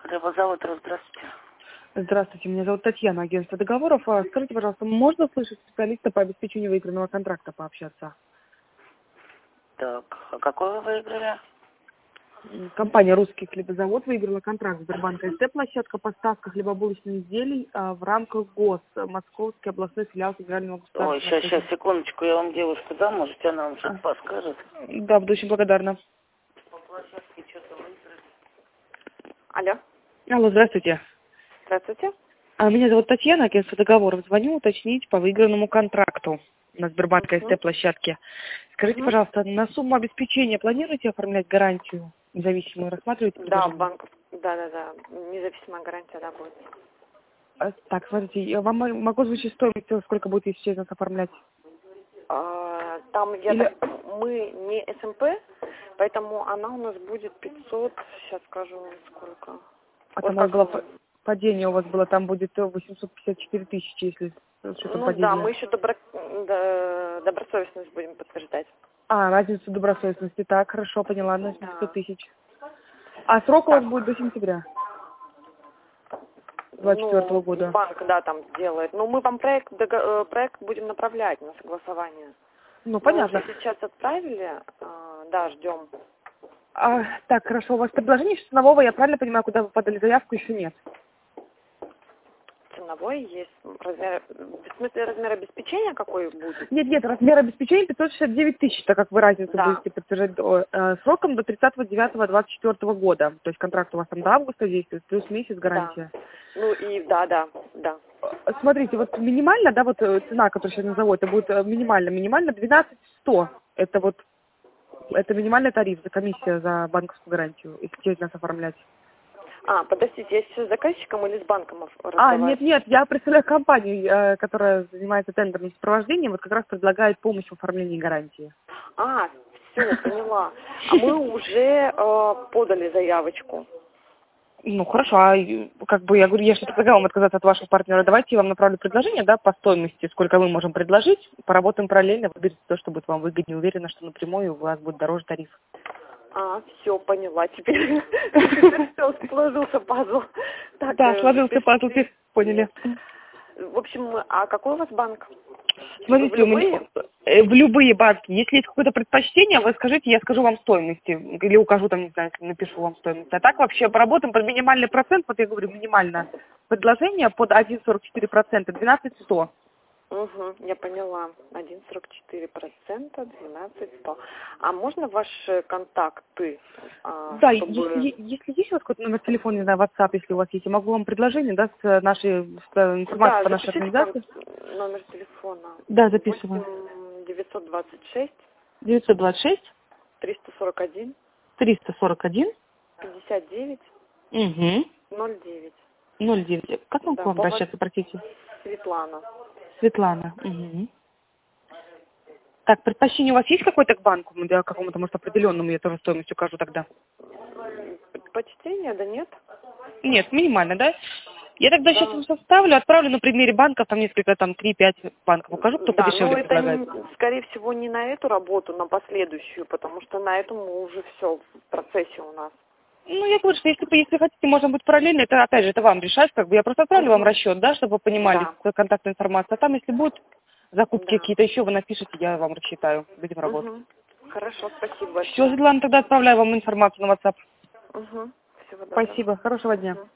Хлебозавод, здравствуйте. Здравствуйте, меня зовут Татьяна, агентство договоров. Скажите, пожалуйста, можно слышать специалиста по обеспечению выигранного контракта пообщаться? Так, а какой вы выиграли? Компания «Русский хлебозавод» выиграла контракт Сбербанка СТ, площадка поставка хлебобулочных изделий в рамках ГОС, Московский областной филиал Федерального Ой, государственного. сейчас, секундочку, я вам девушку дам, может, она вам что-то подскажет. Да, буду очень благодарна. Алло. Алло, здравствуйте. Здравствуйте. Меня зовут Татьяна, агентство договоров. Звоню уточнить по выигранному контракту на Сбербанка СТ площадке. Скажите, пожалуйста, на сумму обеспечения планируете оформлять гарантию независимую? Рассматриваете Да, предложение? банков. Да. Независимая гарантия, да, будет. Так, смотрите, я вам могу озвучить стоимость, сколько будет, если через нас оформлять? Там Или- мы не СМП, поэтому она у нас будет 500, сейчас скажу сколько. А Вот там у вас как было падение, у вас было, там будет 854 тысячи, если с учетом Ну падения. да, мы еще добросовестность будем подтверждать. Разницу добросовестности. Так, хорошо, поняла, на 800 Да. тысяч. А срок у вас Так. будет до сентября 24 года. Банк, да, там делает. Но мы вам проект будем направлять на согласование. Ну, Мы понятно. уже сейчас отправили, да, ждем. Так, хорошо, у вас предложение ценового, я правильно понимаю, куда вы подали заявку, еще нет? Ценовой есть размер, в смысле размер обеспечения какой будет? Нет, размер обеспечения 569 тысяч, так как вы разницу Да. будете подтверждать сроком до 30.09.24 года. То есть контракт у вас там до августа действует, плюс месяц гарантия. Да. Ну и да. Смотрите, вот минимально, да, вот цена, которую сейчас назову, это будет минимально 12 100. Это минимальный тариф за комиссия за банковскую гарантию, если через нас оформлять. Подождите, я сейчас с заказчиком или с банком разговариваю? Нет, я представляю компанию, которая занимается тендерным сопровождением, вот как раз предлагает помощь в оформлении гарантии. Все, поняла. А мы уже подали заявочку. Ну, хорошо, я говорю, я что предлагала вам отказаться от вашего партнера. Давайте я вам направлю предложение, да, по стоимости, сколько мы можем предложить. Поработаем параллельно, выберите то, что будет вам выгоднее. Уверена, что напрямую у вас будет дороже тариф. Все, поняла. Теперь все, сложился пазл. Так, Да, сложился пазл, теперь поняли. В общем, а какой у вас банк? Смотрите, в любые банки. Если есть какое-то предпочтение, вы скажите, я скажу вам стоимости. Или укажу там, не знаю, напишу вам стоимость. А так вообще поработаем под минимальный процент, вот я говорю, минимальное предложение под 1,44%, 12 100. Я поняла. 1,44%, 12,100. А можно ваши контакты? Да, чтобы... если есть у вас какой-то номер телефона, не знаю, WhatsApp, если у вас есть, я могу вам предложение, да, с нашей информацией по нашей организации. Номер телефона. Да, записываю. 926 341 59 09. 09. Как вам к вам обращаться, простите? Светлана. Так, предпочтение у вас есть какое-то к банку? Да, какому-то, может, определенному я тоже стоимость укажу тогда. Предпочтение, да нет? Нет, минимально, да? Я тогда сейчас вам составлю, отправлю на примере банков, там несколько, там 3-5 банков укажу, кто подешевле предлагает. Скорее всего, не на эту работу, на последующую, потому что на эту мы уже все в процессе у нас. Ну, я говорю, что если хотите, можно быть параллельно, это, опять же, это вам решать, как бы я просто отправлю вам расчет, да, чтобы вы понимали контактную информацию. А там, если будут закупки какие-то еще, вы напишите, я вам рассчитаю, будем работать. Хорошо, спасибо большое. Все, Светлана, тогда отправляю вам информацию на WhatsApp. Всего доброго. Спасибо, хорошего дня.